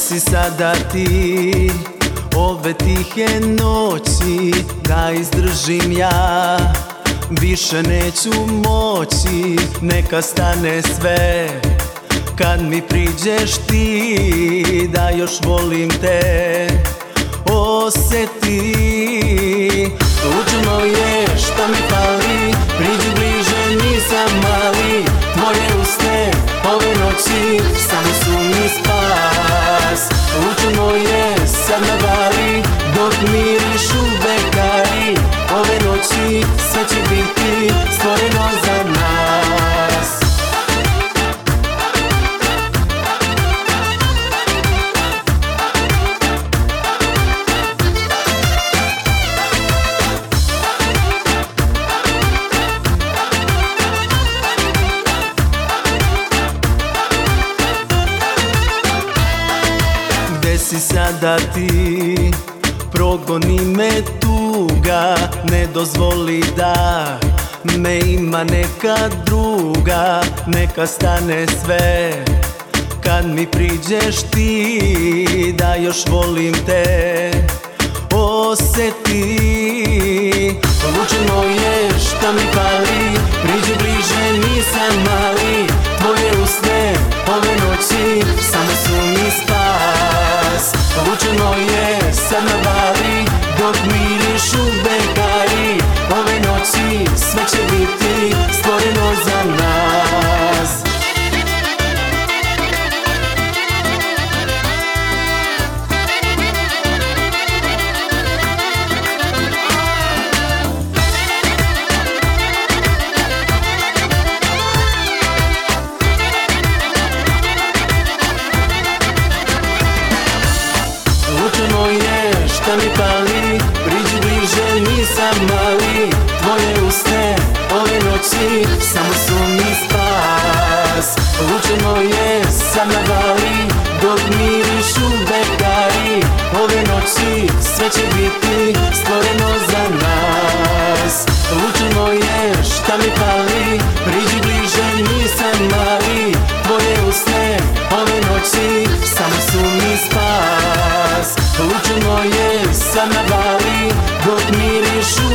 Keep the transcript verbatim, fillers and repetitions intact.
si sada ti ove tihe noći da izdržim ja? Više neću moći, neka stane sve. Kad mi priđeš ti, da još volim te osjeti. Tužno je šta mi fali, priđi bliže, nisam mali. Tvoje usne ove noći samo su mi spas. Tužno je sad na vali, dok mirišu bekari. Ove noći sve će biti stvoreno za nas. Gde si sada ti? Progoni me tuga, ne dozvoli da me ima neka druga. Neka stane sve. Kad mi priđeš ti, da još volim te osjeti. Lučeno je šta mi fali, priđi bliže, nisam mali. Tvoje usne ove noći samo su mi spas. Lučeno je sad na vali, dok mirišu bekari. Ove noći sve će biti stvoreno za nas. Lučeno je šta mi fali, priđi bliže, nisam mali. Tvoje usne ove noći samo su mi spas. Lučeno je sad na vali, dok mirišu bekari. Ove noći sve će biti stvoreno za nas. Lučeno je šta mi fali, priđi bliže, nisam mali. Tvoje usne ove noći samo su mi spas. Lučeno je sad na vali, dok mirišu